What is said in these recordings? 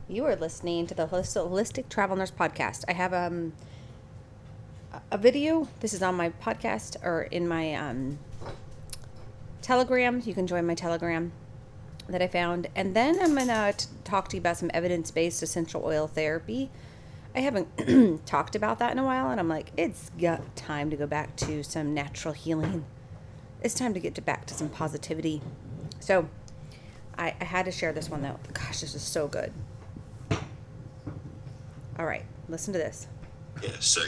You are listening to the Holistic Travel Nurse Podcast. I have a video. This is on my podcast or in my Telegram. You can join my Telegram that I found. And then I'm going to talk to you about some evidence-based essential oil therapy. I haven't talked about that in a while, and I'm like, it's got time to go back to some natural healing. It's time to get back to some positivity. So I had to share this one, though. Gosh, this is so good. All right, listen to this. Yeah, so,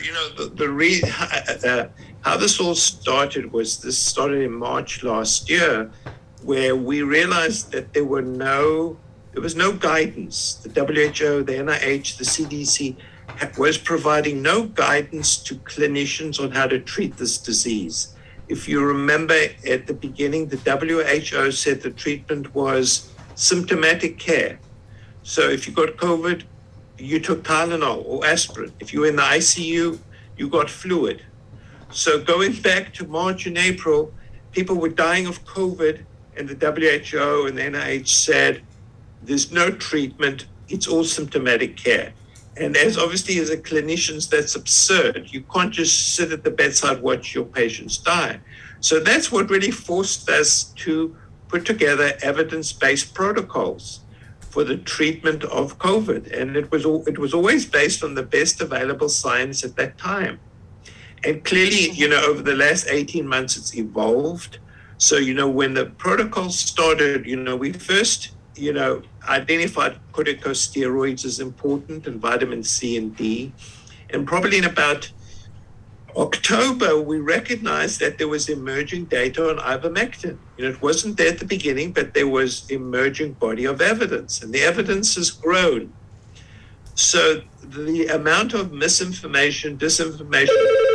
how this all started was this started in March last year, where we realized that there was no guidance. The WHO, the NIH, the CDC was providing no guidance to clinicians on how to treat this disease. If you remember at the beginning, the WHO said the treatment was symptomatic care. So if you got COVID, you took Tylenol or aspirin. If you were in the ICU, you got fluid. So going back to March and April, people were dying of COVID, and the WHO and the NIH said, there's no treatment, it's all symptomatic care. And as a clinicians, that's absurd. You can't just sit at the bedside, watch your patients die. So that's what really forced us to put together evidence-based protocols for the treatment of COVID. And it was always based on the best available science at that time. And clearly, over the last 18 months, it's evolved. So, when the protocol started, we first, identified corticosteroids as important and vitamin C and D. And probably in about October, we recognized that there was emerging data on ivermectin. It wasn't there at the beginning, but there was emerging body of evidence, and the evidence has grown. So the amount of misinformation, disinformation,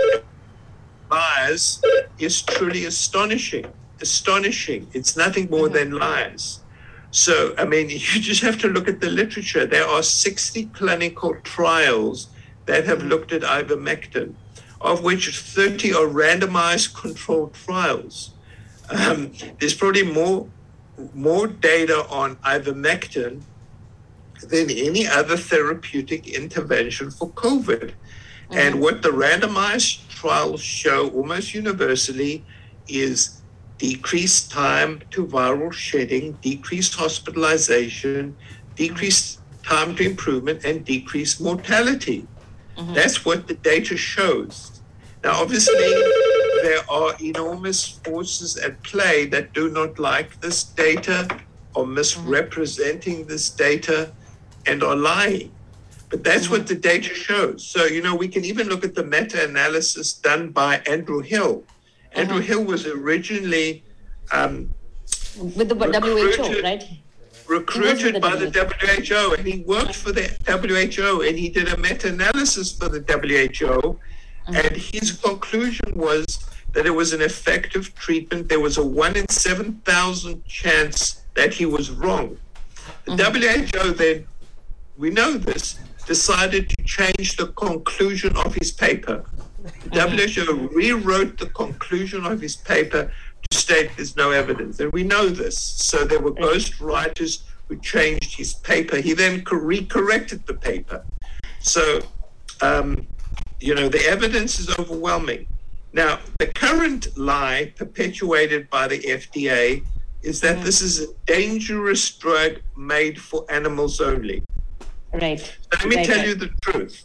lies is truly astonishing. It's nothing more than lies. So, you just have to look at the literature. There are 60 clinical trials that have looked at ivermectin, of which 30 are randomized controlled trials. There's probably more data on ivermectin than any other therapeutic intervention for COVID. Mm-hmm. And what the randomized trials show almost universally is decreased time to viral shedding, decreased hospitalization, decreased time to improvement, and decreased mortality. Mm-hmm. That's what the data shows. Now, obviously, there are enormous forces at play that do not like this data, or misrepresenting this data, and are lying. But that's what the data shows. So, we can even look at the meta-analysis done by Andrew Hill. Andrew Hill was originally with the WHO, right? Recruited by the WHO, and he worked for the WHO, and he did a meta-analysis for the WHO, and his conclusion was that it was an effective treatment. There was a 1 in 7,000 chance that he was wrong. The WHO then, we know this, decided to change the conclusion of his paper. The WHO rewrote the conclusion of his paper to state there's no evidence. And we know this. So there were ghost writers who changed his paper. He then re-corrected the paper. So, the evidence is overwhelming. Now, the current lie perpetuated by the FDA is that this is a dangerous drug made for animals only. Right. So let me tell you the truth.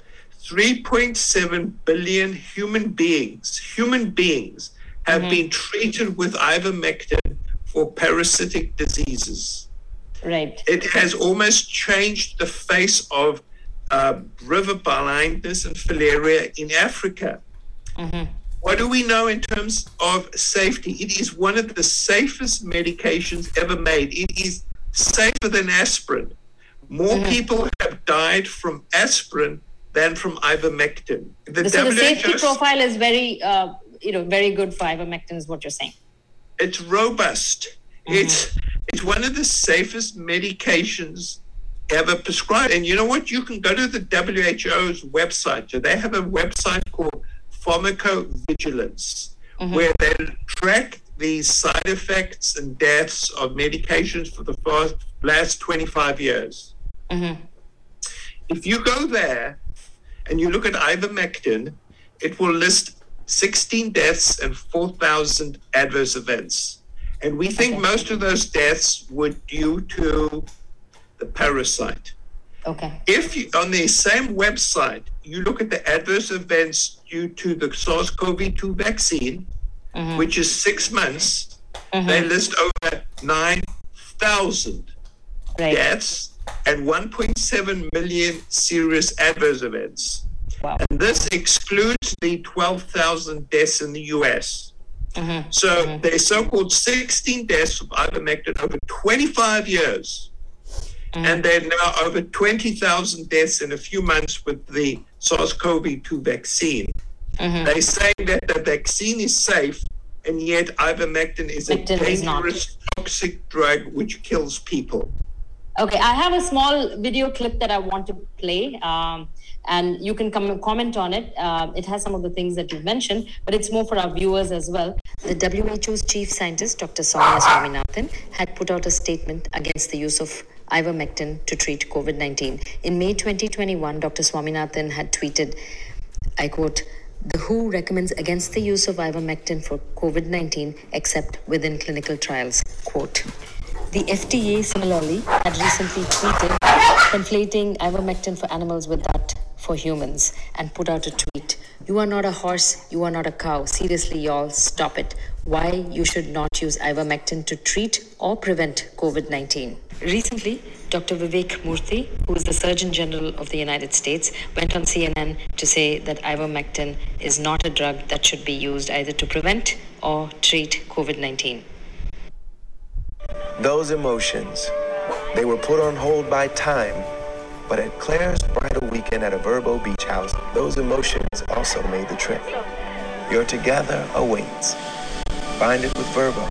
3.7 billion human beings have been treated with ivermectin for parasitic diseases. Right. It has almost changed the face of river blindness and filaria in Africa. What do we know in terms of safety? It is one of the safest medications ever made. It is safer than aspirin. More people have died from aspirin than from ivermectin. So the safety profile is very, very good for ivermectin, is what you're saying. It's robust. It's one of the safest medications ever prescribed. And you know what? You can go to the WHO's website. So they have a website called Pharmacovigilance, where they track the side effects and deaths of medications for the last 25 years. If you go there and you look at ivermectin, it will list 16 deaths and 4,000 adverse events. And we think most of those deaths were due to the parasite. Okay. If you, on the same website, you look at the adverse events due to the SARS-CoV-2 vaccine, which is 6 months, they list over 9,000 deaths and 1.7 million serious adverse events. Wow. And this excludes the 12,000 deaths in the US. So there's so-called 16 deaths of ivermectin over 25 years. And there are now over 20,000 deaths in a few months with the SARS-CoV-2 vaccine. They say that the vaccine is safe, and yet ivermectin is a dangerous, toxic drug which kills people. Okay, I have a small video clip that I want to play, and you can comment on it. It has some of the things that you've mentioned, but it's more for our viewers as well. The WHO's chief scientist, Dr. Soumya Swaminathan, had put out a statement against the use of ivermectin to treat COVID-19. In May 2021, Dr. Swaminathan had tweeted, I quote, "The WHO recommends against the use of ivermectin for COVID-19 except within clinical trials," quote. The FDA similarly had recently tweeted conflating ivermectin for animals with that for humans and put out a tweet. "You are not a horse, you are not a cow. Seriously, y'all, stop it. Why you should not use ivermectin to treat or prevent COVID-19. Recently, Dr. Vivek Murthy, who is the Surgeon General of the United States, went on CNN to say that ivermectin is not a drug that should be used either to prevent or treat COVID-19. Those emotions, they were put on hold by time, but at Claire's bridal weekend at a Verbo beach house, those emotions also made the trip. Your together awaits. Find it with Verbo.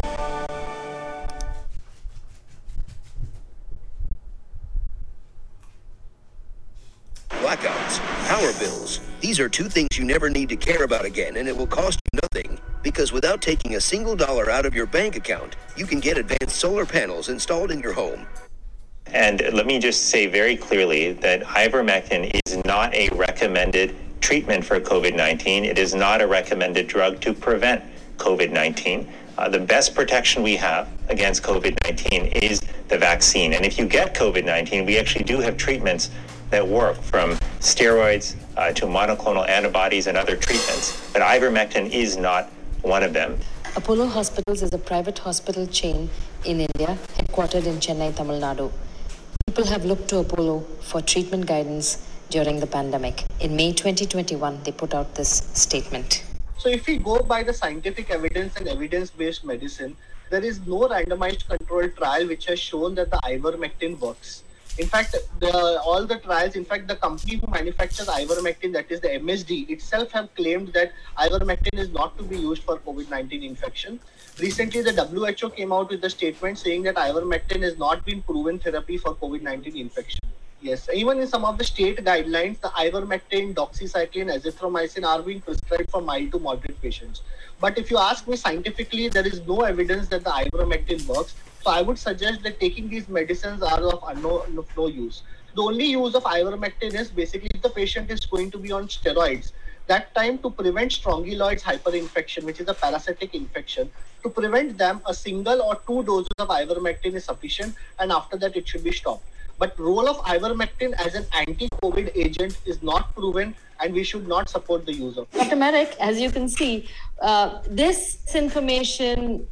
Blackouts, power bills. These are two things you never need to care about again, and it will cost you nothing. Because without taking a single dollar out of your bank account, you can get advanced solar panels installed in your home. And let me just say very clearly that ivermectin is not a recommended treatment for COVID-19. It is not a recommended drug to prevent COVID-19. The best protection we have against COVID-19 is the vaccine. And if you get COVID-19, we actually do have treatments that work, from steroids to monoclonal antibodies and other treatments. But ivermectin is not one of them. Apollo Hospitals is a private hospital chain in India, headquartered in Chennai, Tamil Nadu. People have looked to Apollo for treatment guidance during the pandemic. In May 2021, they put out this statement. So if we go by the scientific evidence and evidence-based medicine, there is no randomized controlled trial which has shown that the ivermectin works. In fact, all the trials, in fact, the company who manufactures ivermectin, that is the MSD, itself have claimed that ivermectin is not to be used for COVID-19 infection. Recently, the WHO came out with a statement saying that ivermectin has not been proven therapy for COVID-19 infection. Yes, even in some of the state guidelines, the ivermectin, doxycycline, azithromycin are being prescribed for mild to moderate patients. But if you ask me scientifically, there is no evidence that the ivermectin works. So I would suggest that taking these medicines are of no use. The only use of ivermectin is basically if the patient is going to be on steroids. That time, to prevent strongyloids hyperinfection, which is a parasitic infection, to prevent them, a single or 2 doses of ivermectin is sufficient, and after that it should be stopped. But role of ivermectin as an anti-COVID agent is not proven, and we should not support the use of it. Dr. Merrick, as you can see, this information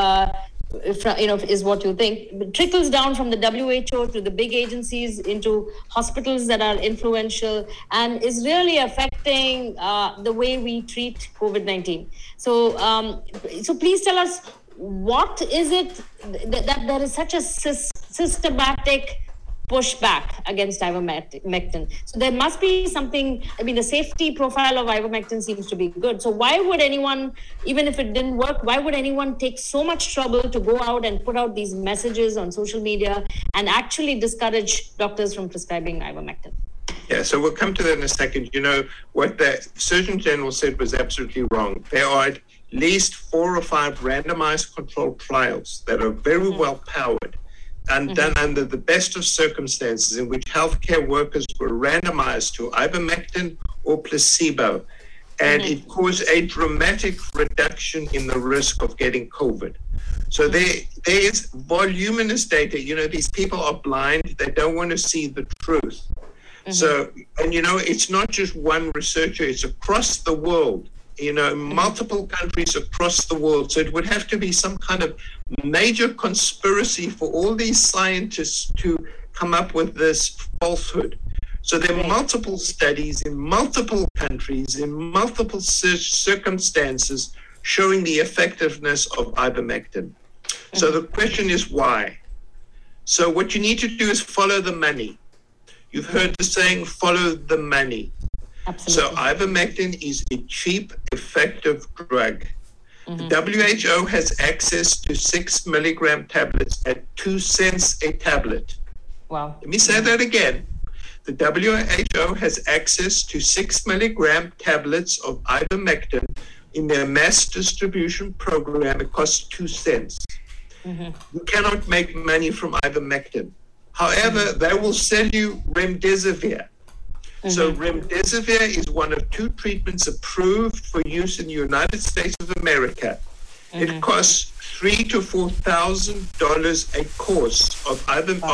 is what you think. It trickles down from the WHO to the big agencies into hospitals that are influential, and is really affecting the way we treat COVID-19. So please tell us, what is it that there is such a systematic pushback against ivermectin? So there must be something. I mean, the safety profile of ivermectin seems to be good. So why would anyone, even if it didn't work, why would anyone take so much trouble to go out and put out these messages on social media and actually discourage doctors from prescribing ivermectin? Yeah, so we'll come to that in a second. You know, what the Surgeon General said was absolutely wrong. There are at least 4 or 5 randomized controlled trials that are very well powered and done under the best of circumstances, in which healthcare workers were randomized to ivermectin or placebo, and it caused a dramatic reduction in the risk of getting COVID. So there is voluminous data. You know, these people are blind; they don't want to see the truth. So, and you know, it's not just one researcher; it's across the world. You know, multiple countries across the world. So it would have to be some kind of major conspiracy for all these scientists to come up with this falsehood. So there are multiple studies in multiple countries, in multiple circumstances, showing the effectiveness of ivermectin. So the question is why? So what you need to do is follow the money. You've heard the saying, follow the money. Absolutely. So ivermectin is a cheap, effective drug. The WHO has access to 6 milligram tablets at 2 cents a tablet. Wow. Let me say that again. The WHO has access to 6 milligram tablets of ivermectin in their mass distribution program. It costs 2 cents. You cannot make money from ivermectin. However, they will sell you remdesivir. So remdesivir is one of 2 treatments approved for use in the United States of America. It costs $3,000 to $4,000 a course of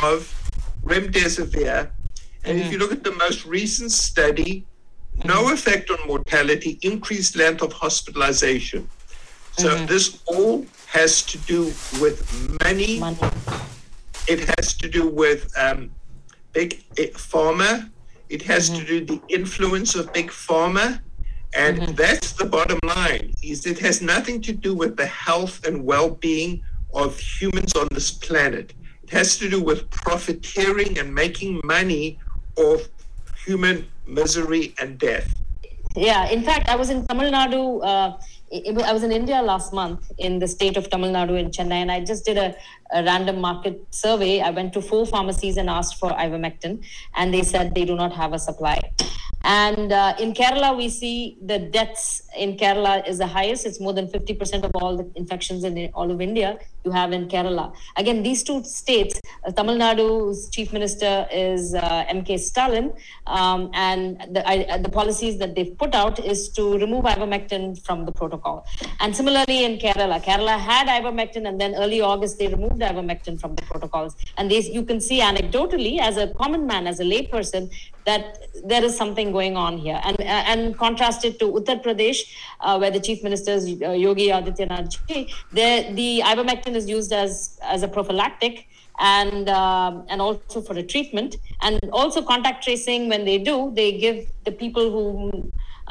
remdesivir. And if you look at the most recent study, no effect on mortality, increased length of hospitalization. So this all has to do with money. It has to do with big pharma. It has to do with the influence of big pharma. And that's the bottom line, is it has nothing to do with the health and well-being of humans on this planet. It has to do with profiteering and making money off human misery and death. Yeah, in fact, I was in Tamil Nadu. I was in India last month in the state of Tamil Nadu in Chennai, and I just did a random market survey. I went to 4 pharmacies and asked for ivermectin, and they said they do not have a supply. And in Kerala, we see the deaths in Kerala is the highest. It's more than 50% of all the infections in all of India you have in Kerala. Again, these 2 states, Tamil Nadu's chief minister is M.K. Stalin, and the policies that they've put out is to remove ivermectin from the protocol. And similarly in Kerala had ivermectin, and then early August they removed ivermectin from the protocols. And you can see anecdotally, as a common man, as a layperson, that there is something going on here. And contrasted to Uttar Pradesh, where the chief minister is Yogi Adityanath, the ivermectin is used as a prophylactic and also for a treatment, and also contact tracing. When they do, they give the people who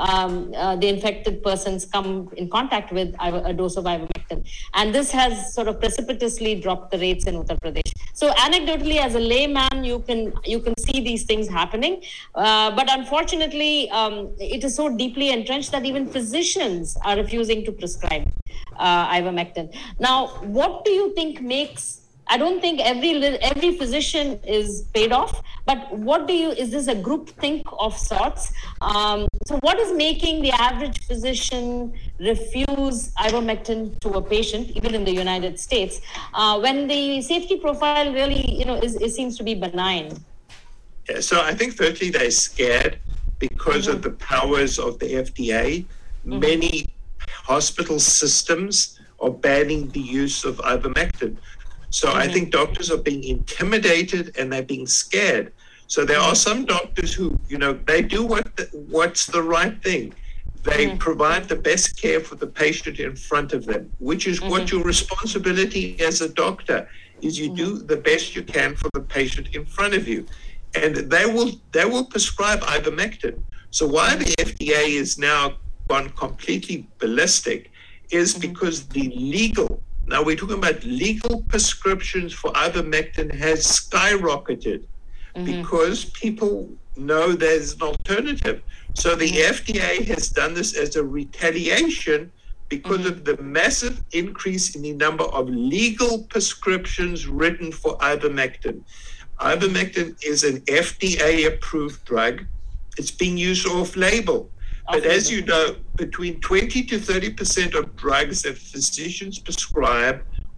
the infected persons come in contact with a dose of ivermectin. And this has sort of precipitously dropped the rates in Uttar Pradesh. So anecdotally, as a layman, you can see these things happening. But unfortunately, it is so deeply entrenched that even physicians are refusing to prescribe ivermectin. Now, what do you think makes... I don't think every physician is paid off, but is this a group think of sorts? So what is making the average physician refuse ivermectin to a patient, even in the United States, when the safety profile really, it seems to be benign? Yeah, so I think firstly they're scared because of the powers of the FDA. Many hospital systems are banning the use of ivermectin. So I think doctors are being intimidated and they're being scared. So there are some doctors who, they do what's the right thing. They provide the best care for the patient in front of them, which is what your responsibility as a doctor is. You do the best you can for the patient in front of you. And they will prescribe ivermectin. So why the FDA is now gone completely ballistic is because now we're talking about legal prescriptions for ivermectin has skyrocketed because people know there's an alternative. So the FDA has done this as a retaliation because of the massive increase in the number of legal prescriptions written for ivermectin. Ivermectin is an FDA-approved drug. It's being used off-label. But as you know, between 20 to 30% of drugs that physicians prescribe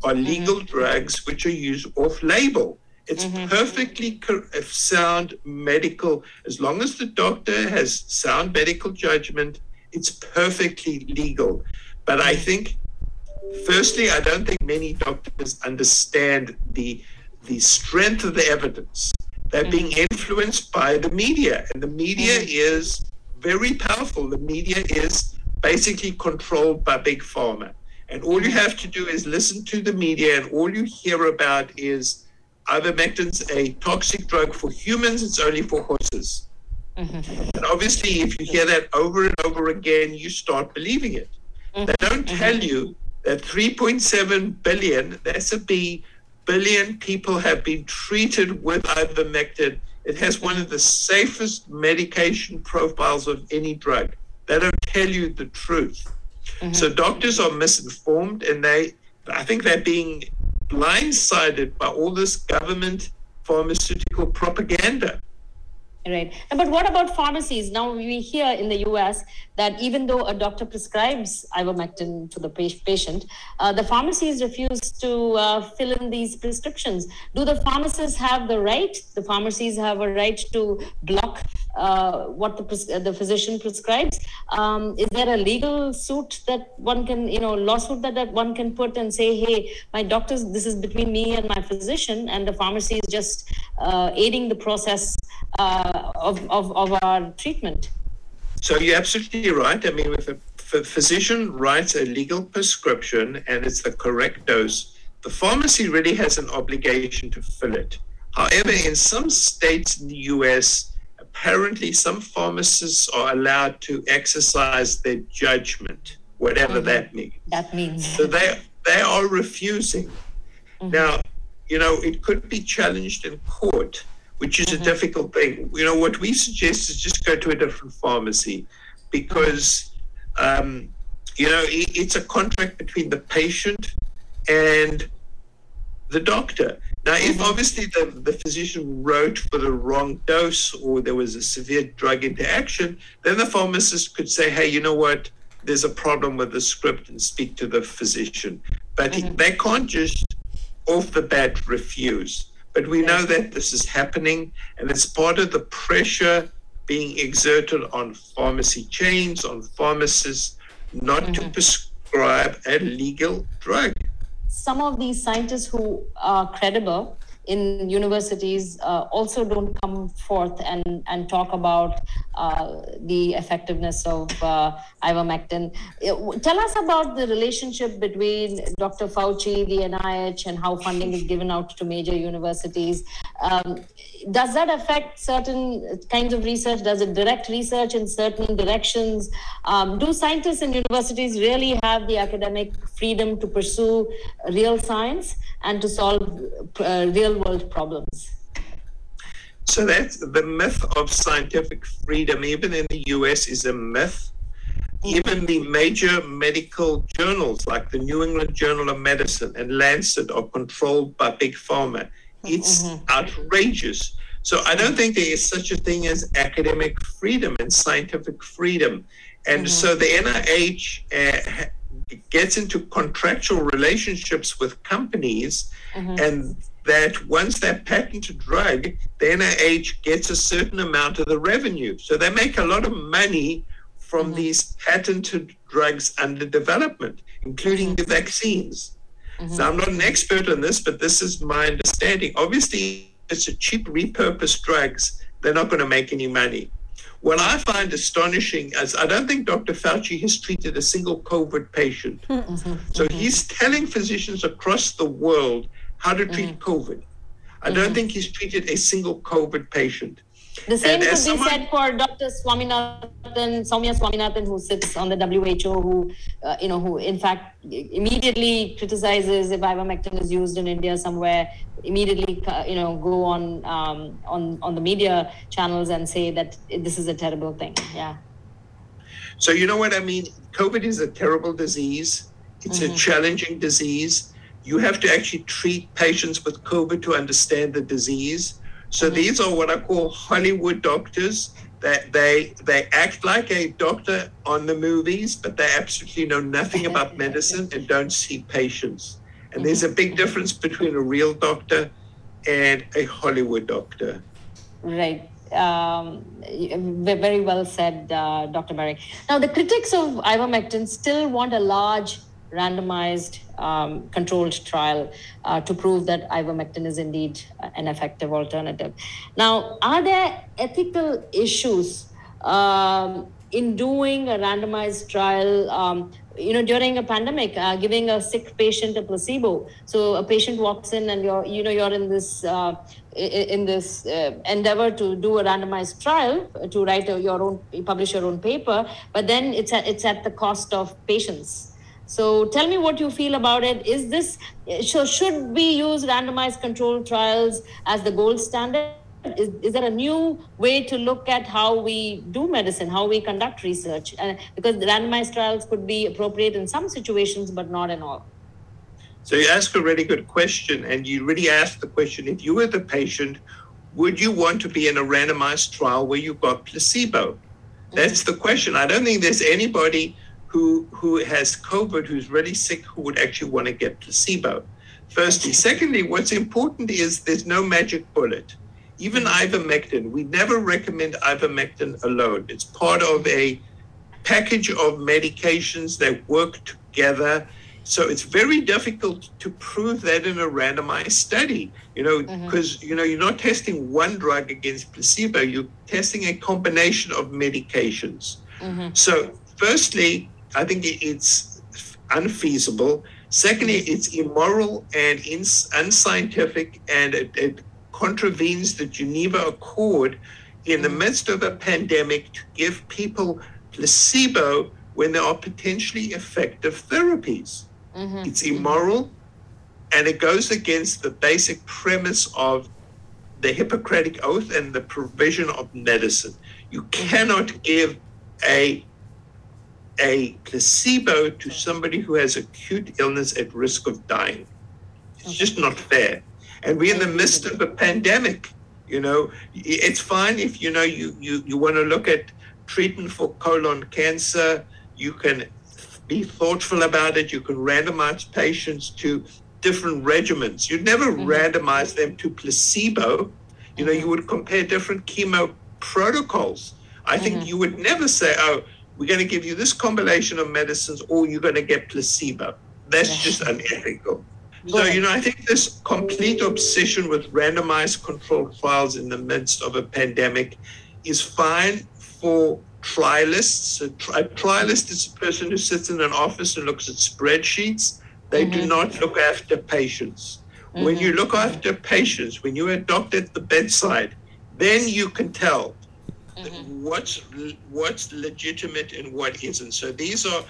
are legal drugs which are used off-label. It's perfectly sound medical. As long as the doctor has sound medical judgment, it's perfectly legal. But I think, firstly, I don't think many doctors understand the strength of the evidence. They're being influenced by the media, and the media is very powerful. The media is basically controlled by Big Pharma. And all you have to do is listen to the media, and all you hear about is ivermectin's a toxic drug for humans, it's only for horses. And obviously, if you hear that over and over again, you start believing it. They don't tell you that 3.7 billion, that's a B, billion people have been treated with ivermectin. It has one of the safest medication profiles of any drug. They don't tell you the truth. So doctors are misinformed, and I think they're being blindsided by all this government pharmaceutical propaganda. Right. But what about pharmacies? Now we hear in the US that even though a doctor prescribes ivermectin to the patient, the pharmacies refuse to fill in these prescriptions. Do the pharmacists have the right? The pharmacies have a right to block what the physician prescribes. Is there a legal suit that one can, lawsuit that one can put and say, hey, my doctors, this is between me and my physician, and the pharmacy is just aiding the process of our treatment? So you're absolutely right. I mean, if a physician writes a legal prescription and it's the correct dose, the pharmacy really has an obligation to fill it. However, in some states in the US, apparently some pharmacists are allowed to exercise their judgment, whatever that means. That means. So they are refusing. Now, it could be challenged in court, which is a difficult thing. What we suggest is just go to a different pharmacy, because, it's a contract between the patient and the doctor. Now, if obviously the physician wrote for the wrong dose, or there was a severe drug interaction, then the pharmacist could say, hey, you know what, there's a problem with the script, and speak to the physician. But they can't just off the bat refuse. But we know that this is happening, and it's part of the pressure being exerted on pharmacy chains, on pharmacists, not to prescribe a legal drug. Some of these scientists who are credible in universities also don't come forth and talk about the effectiveness of ivermectin. Tell us about the relationship between Dr. Fauci, the NIH, and how funding is given out to major universities. Does that affect certain kinds of research? Does it direct research in certain directions? Do scientists in universities really have the academic freedom to pursue real science and to solve real world problems? So that's the myth of scientific freedom, even in the US, is a myth. Even the major medical journals like the New England Journal of Medicine and Lancet are controlled by Big Pharma. It's outrageous. So I don't think there is such a thing as academic freedom and scientific freedom. And so the NIH gets into contractual relationships with companies, and that once they patent a drug, the NIH gets a certain amount of the revenue. So they make a lot of money from these patented drugs under development, including the vaccines. So I'm not an expert on this, but this is my understanding. Obviously, it's a cheap repurposed drugs. They're not going to make any money. What I find astonishing is I don't think Dr. Fauci has treated a single COVID patient. So he's telling physicians across the world how to treat COVID. I don't think he's treated a single COVID patient. The same could be said for Dr. Soumya Swaminathan, who sits on the WHO, who in fact immediately criticizes if ivermectin is used in India somewhere, immediately go on the media channels and say that this is a terrible thing. Yeah. So you know what I mean? COVID is a terrible disease. It's a challenging disease. You have to actually treat patients with COVID to understand the disease. So these are what I call Hollywood doctors. That they act like a doctor on the movies, but they absolutely know nothing about medicine and don't see patients. And there's a big difference between a real doctor and a Hollywood doctor. Right. Very well said, Dr. Barak. Now, the critics of ivermectin still want a large randomized controlled trial to prove that ivermectin is indeed an effective alternative. Now, are there ethical issues in doing a randomized trial, during a pandemic, giving a sick patient a placebo? So a patient walks in and you're in this endeavor to do a randomized trial to write publish your own paper, but then it's at the cost of patients. So tell me what you feel about it. Should we use randomized controlled trials as the gold standard? Is there a new way to look at how we do medicine, how we conduct research? Because randomized trials could be appropriate in some situations, but not in all. So you ask a really good question, and you really ask the question, if you were the patient, would you want to be in a randomized trial where you got placebo? That's the question. I don't think there's anybody who has COVID, who's really sick, who would actually want to get placebo. Firstly. Secondly, what's important is there's no magic bullet. Even ivermectin, we never recommend ivermectin alone. It's part of a package of medications that work together. So it's very difficult to prove that in a randomized study, because, you're not testing one drug against placebo, you're testing a combination of medications. So firstly, I think it's unfeasible. Secondly, it's immoral and unscientific, and it contravenes the Geneva Accord in the midst of a pandemic to give people placebo when there are potentially effective therapies. It's immoral, and it goes against the basic premise of the Hippocratic Oath and the provision of medicine. You cannot give a placebo to somebody who has acute illness at risk of dying. It's just not fair. And we're in the midst of a pandemic. It's fine if you want to look at treatment for colon cancer. You can be thoughtful about it. You can randomize patients to different regimens. You'd never randomize them to placebo. You would compare different chemo protocols. I think you would never say, oh, we're going to give you this combination of medicines or you're going to get placebo. That's just unethical. So, I think this complete obsession with randomized controlled trials in the midst of a pandemic is fine for trialists. A trialist is a person who sits in an office and looks at spreadsheets. They do not look after patients. When you look after patients, when you're a doctor at the bedside, then you can tell what's legitimate and what isn't. So these are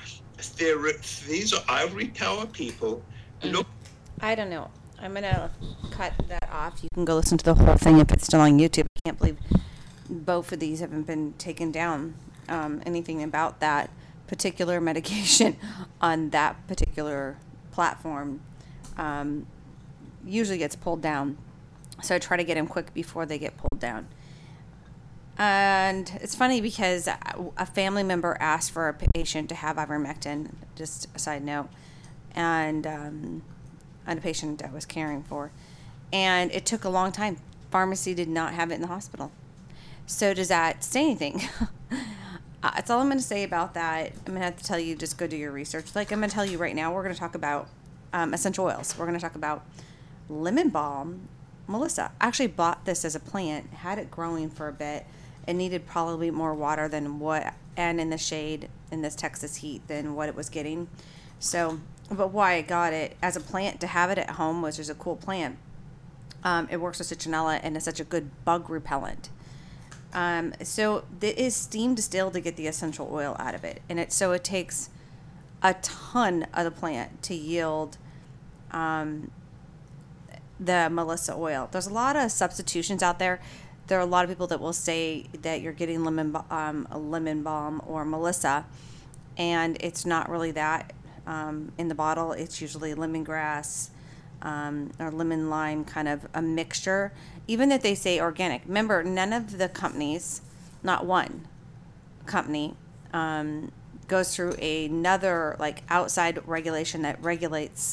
ivory tower people. Look. I don't know. I'm going to cut that off. You can go listen to the whole thing if it's still on YouTube. I can't believe both of these haven't been taken down. Anything about that particular medication on that particular platform usually gets pulled down. So I try to get them quick before they get pulled down. And it's funny because a family member asked for a patient to have ivermectin, just a side note, and a patient I was caring for. And it took a long time. Pharmacy did not have it in the hospital. So does that say anything? That's all I'm going to say about that. I'm going to have to tell you, just go do your research. Like I'm going to tell you right now, we're going to talk about essential oils. We're going to talk about lemon balm. Melissa actually bought this as a plant, had it growing for a bit. It needed probably more water and in the shade in this Texas heat than what it was getting. So, but why I got it as a plant to have it at home, which is a cool plant. It works with citronella and is such a good bug repellent. So it is steam distilled to get the essential oil out of it. And it takes a ton of the plant to yield the Melissa oil. There's a lot of substitutions out there. There are a lot of people that will say that you're getting lemon balm or Melissa, and it's not really that. In the bottle, it's usually lemongrass or lemon lime, kind of a mixture. Even if they say organic, remember, none of the companies, not one company, goes through another outside regulation that regulates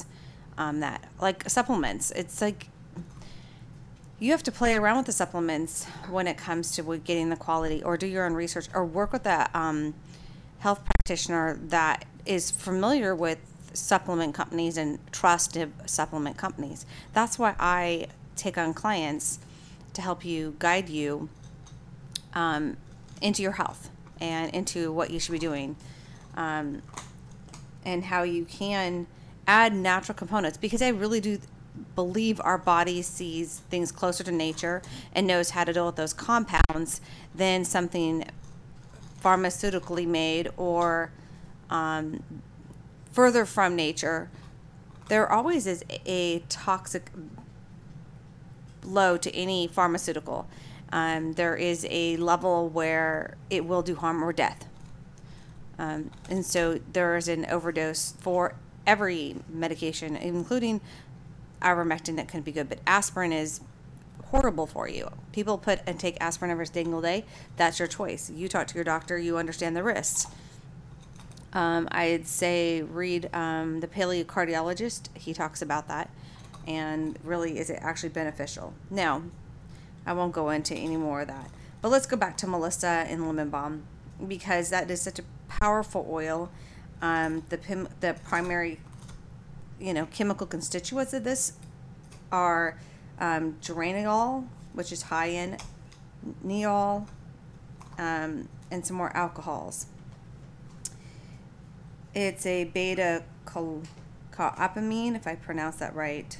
that, like supplements. It's like you have to play around with the supplements when it comes to getting the quality, or do your own research, or work with a health practitioner that is familiar with supplement companies and trusted supplement companies. That's why I take on clients to help you, guide you into your health and into what you should be doing, and how you can add natural components, because I really do believe our body sees things closer to nature and knows how to deal with those compounds than something pharmaceutically made or further from nature. There always is a toxic load to any pharmaceutical. There is a level where it will do harm or death. And so there is an overdose for every medication, including ivermectin, that can be good, but aspirin is horrible for you. People put and take aspirin every single day. That's your choice. You talk to your doctor. You understand the risks. I'd say read the paleocardiologist. He talks about that, and really, is it actually beneficial? Now, I won't go into any more of that, but let's go back to Melissa and lemon balm, because that is such a powerful oil. The primary, chemical constituents of this are geraniol, which is high in neol, and some more alcohols. It's a beta apamine, if I pronounce that right.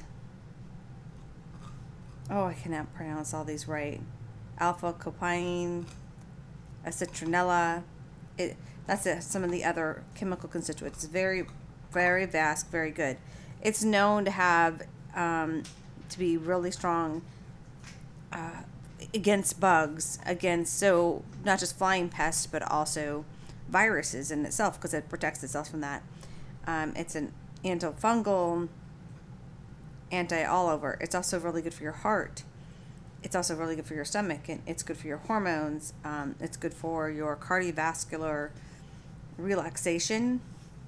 Oh, I cannot pronounce all these right. Alpha copain, citronella. That's some of the other chemical constituents. Very, very vast, very good. It's known to have to be really strong against bugs, so not just flying pests, but also viruses in itself, because it protects itself from that. It's an antifungal, anti-all over. It's also really good for your heart. It's also really good for your stomach, and it's good for your hormones. It's good for your cardiovascular relaxation.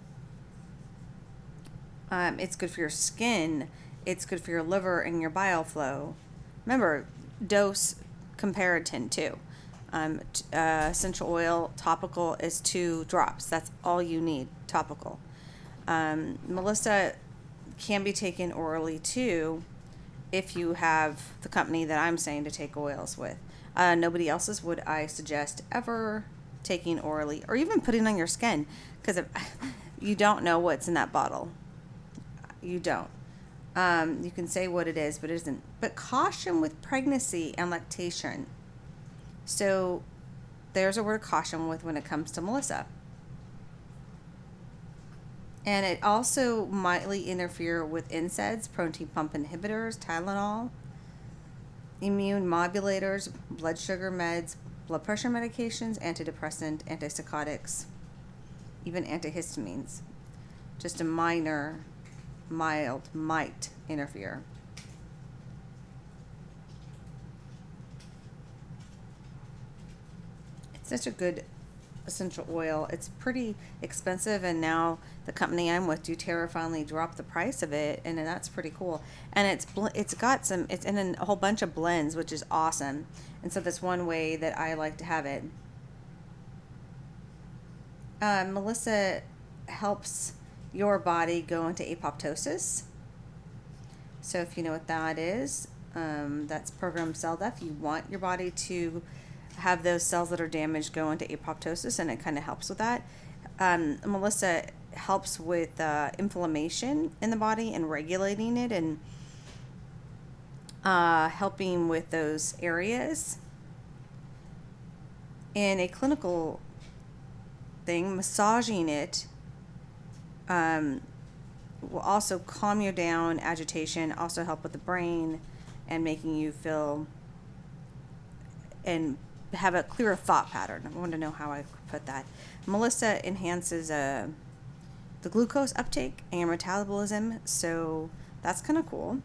It's good for your skin. It's good for your liver and your bile flow. Remember, dose comparatin too. Essential oil topical is 2 drops. That's all you need, topical. Melissa can be taken orally too, if you have the company that I'm saying to take oils with. Nobody else's would I suggest ever taking orally, or even putting on your skin, because you don't know what's in that bottle. You don't. You can say what it is, but it isn't. But caution with pregnancy and lactation. So there's a word of caution when it comes to Melissa. And it also mightly interfere with NSAIDs, protein pump inhibitors, Tylenol, immune modulators, blood sugar meds, blood pressure medications, antidepressant, antipsychotics, even antihistamines. Just a mild might interfere. It's such a good essential oil. It's pretty expensive, and now the company I'm with, doTERRA, finally dropped the price of it, and that's pretty cool. And it's in a whole bunch of blends, which is awesome. And so that's one way that I like to have it. Melissa helps your body go into apoptosis. So if you know what that is, that's programmed cell death. You want your body to have those cells that are damaged go into apoptosis, and it kind of helps with that. Melissa helps with inflammation in the body and regulating it, and helping with those areas. In a clinical thing, massaging it will also calm you down, agitation, also help with the brain and making you feel and have a clearer thought pattern. I want to know how I put that. Melissa enhances the glucose uptake and your metabolism, so that's kind of cool.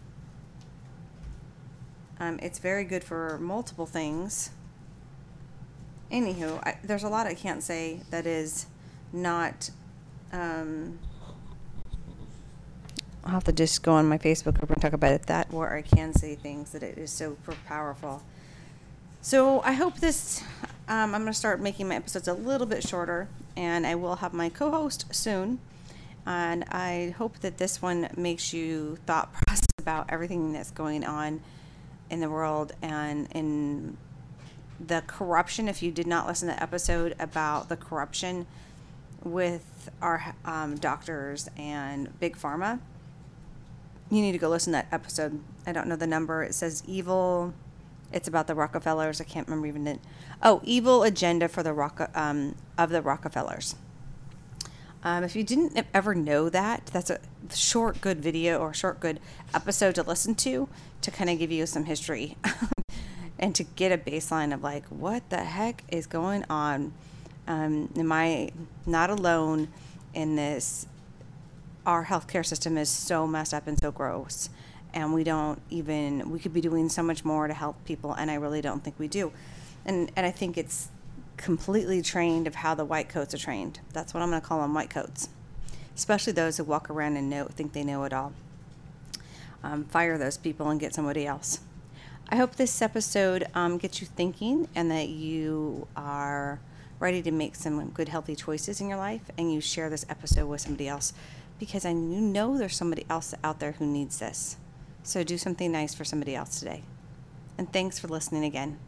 It's very good for multiple things. Anywho, there's a lot I can't say that is not on I'll have to just go on my Facebook group and talk about it that where I can say things that it is so powerful. So I hope this, I'm going to start making my episodes a little bit shorter, and I will have my co-host soon. And I hope that this one makes you thought process about everything that's going on in the world and in the corruption. If you did not listen to the episode about the corruption with our doctors and Big Pharma, you need to go listen to that episode. I don't know the number. It says evil. It's about the Rockefellers. I can't remember even it. Oh, evil agenda for the of the Rockefellers. If you didn't ever know that, that's a short, good video or short, good episode to listen to kind of give you some history and to get a baseline of like, what the heck is going on? Am I not alone in this? Our healthcare system is so messed up and so gross, and we could be doing so much more to help people, and I really don't think we do. And I think it's completely trained of how the white coats are trained. That's what I'm going to call them, white coats. Especially those who walk around and think they know it all. Fire those people and get somebody else. I hope this episode gets you thinking, and that you are ready to make some good, healthy choices in your life, and you share this episode with somebody else, because you know there's somebody else out there who needs this. So do something nice for somebody else today. And thanks for listening again.